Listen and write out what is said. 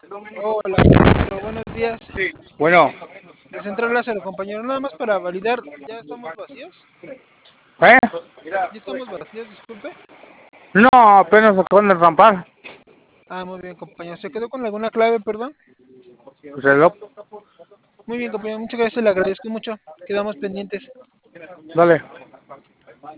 Hola, compañero, buenos días. Bueno, De Central Lázaro, compañero, nada más para validar, ¿ya estamos vacíos? ¿eh? ¿Ya estamos vacíos, disculpe? No, apenas acaban de rampar. Ah, muy bien, compañero. ¿Se quedó con alguna clave, perdón? Reloj. Muy bien, compañero, muchas gracias, le agradezco mucho. Quedamos pendientes. Dale.